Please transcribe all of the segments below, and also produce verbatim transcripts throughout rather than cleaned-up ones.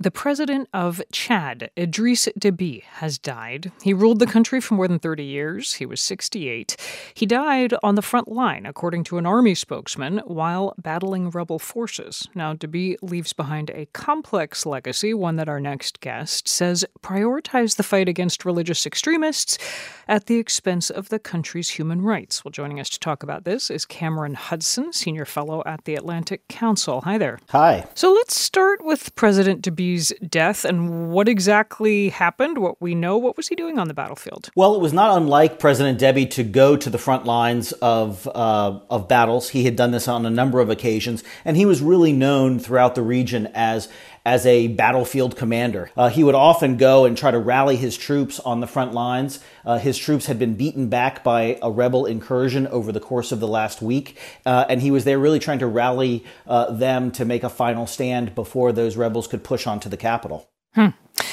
The president of Chad, Idriss Déby, has died. He ruled the country for more than thirty years. He was sixty-eight. He died on the front line, according to an army spokesman, while battling rebel forces. Now, Déby leaves behind a complex legacy, one that our next guest says prioritized the fight against religious extremists at the expense of the country's human rights. Well, joining us to talk about this is Cameron Hudson, senior fellow at the Atlantic Council. Hi there. Hi. So let's start with President Déby's death and what exactly happened, what we know. What was he doing on the battlefield? Well, it was not unlike President Déby to go to the front lines of uh, of battles. He had done this on a number of occasions, and he was really known throughout the region as as a battlefield commander. Uh, he would often go and try to rally his troops on the front lines. Uh, his troops had been beaten back by a rebel incursion over the course of the last week, uh, and he was there really trying to rally uh, them to make a final stand before those rebels could push onto the capital. Hmm.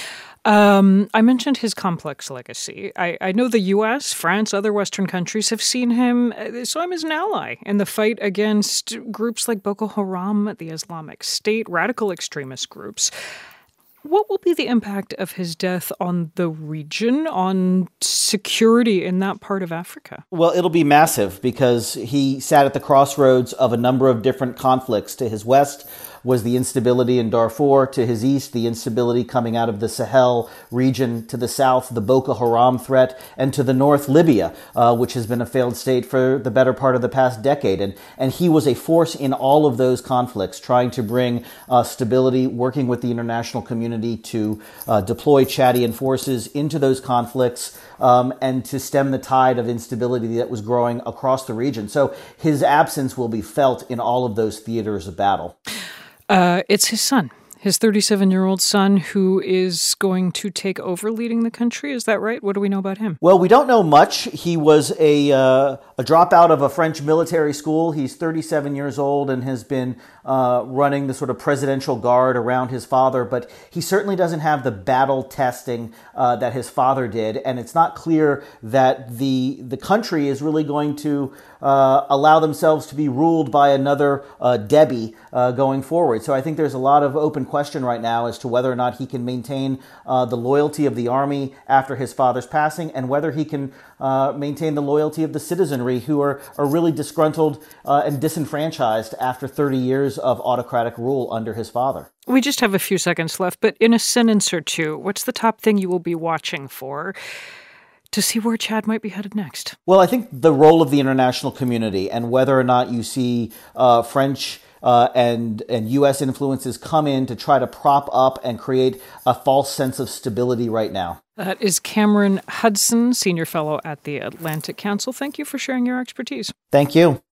Um, I mentioned his complex legacy. I, I know the U S, France, other Western countries have seen him, saw him as an ally in the fight against groups like Boko Haram, the Islamic State, radical extremist groups. What will be the impact of his death on the region, on security in that part of Africa? Well, it'll be massive because he sat at the crossroads of a number of different conflicts. To his west was the instability in Darfur. To his east, the instability coming out of the Sahel region. To the south, the Boko Haram threat. And to the north, Libya, uh, which has been a failed state for the better part of the past decade. And, and he was a force in all of those conflicts, trying to bring uh, stability, working with the international community to uh, deploy Chadian forces into those conflicts um, and to stem the tide of instability that was growing across the region. So his absence will be felt in all of those theaters of battle. Uh, it's his son, his thirty-seven-year-old son, who is going to take over leading the country. Is that right? What do we know about him? Well, we don't know much. He was a uh, a dropout of a French military school. He's thirty-seven years old and has been uh, running the sort of presidential guard around his father. But he certainly doesn't have the battle testing uh, that his father did. And it's not clear that the the country is really going to uh, allow themselves to be ruled by another uh, Déby uh, going forward. So I think there's a lot of open question right now as to whether or not he can maintain uh, the loyalty of the army after his father's passing, and whether he can uh, maintain the loyalty of the citizenry who are, are really disgruntled uh, and disenfranchised after thirty years of autocratic rule under his father. We just have a few seconds left, but in a sentence or two, what's the top thing you will be watching for to see where Chad might be headed next? Well, I think the role of the international community and whether or not you see uh, French Uh, and and U S influences come in to try to prop up and create a false sense of stability right now. That is Cameron Hudson, senior fellow at the Atlantic Council. Thank you for sharing your expertise. Thank you.